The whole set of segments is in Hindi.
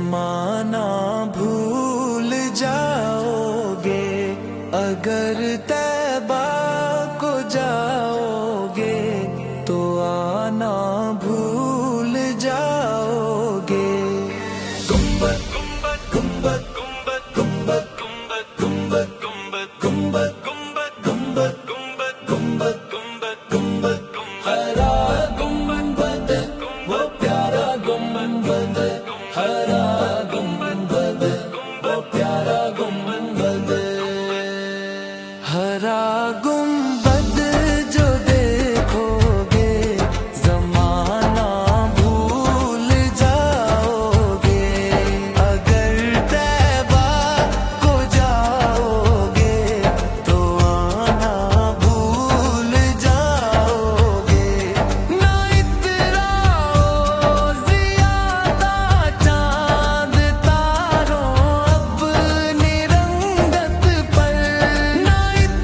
जमाना भूल जाओगे अगर तैबा को जाओगे तो आना भूल जाओगे। गुंबद गुंबद गुंबद गुंबद गुंबद गुंबद गुंबद गुंबद गुंबद गुंबद गुंबद गुंबद गुंबद गुंबद हरा गुंबद वो प्यारा गुंबद हरा गुंबद वो प्यारा गुंबद। हरा गुंबद जो देखोगे जमाना भूल जाओगे अगर तैबा को जाओगे तो आना भूल जाओगे। ना इतराओ ज़ियादा चांद तारों अपनी रंगत पर, ना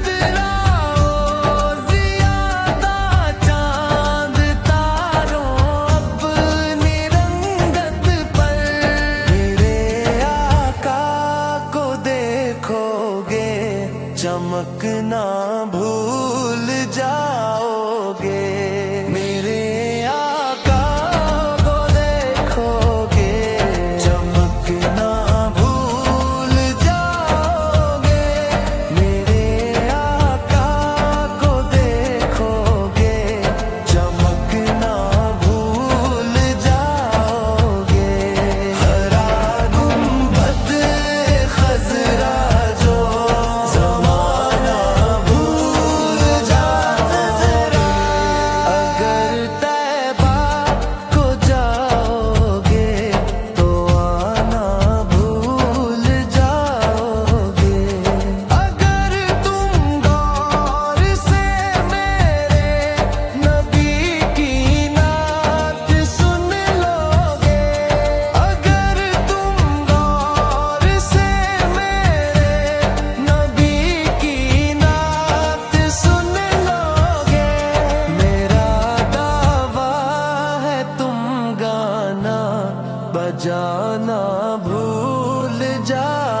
इतराओ ज़ियादा चांद तारों अपनी रंगत पर। मेरे आका को देखोगे चमकना भूल जाओगे। मेरे आका को देखोगे चमकना भूल जाओगे। मेरे आका को देखोगे चमकना भूल जाओगे। हरा गुंबद खज़रा जो ज़माना भूल जाता ज़रा अगर तैबा को जाओगे तो आना भूल जाओगे। अगर तुम गौर से मेरे नबी की नात सुन लोगे, अगर तुम गौर से मेरे नबी की नात सुन लोगे, मेरा दावा है तुम गाना बजाना भूल जाओगे।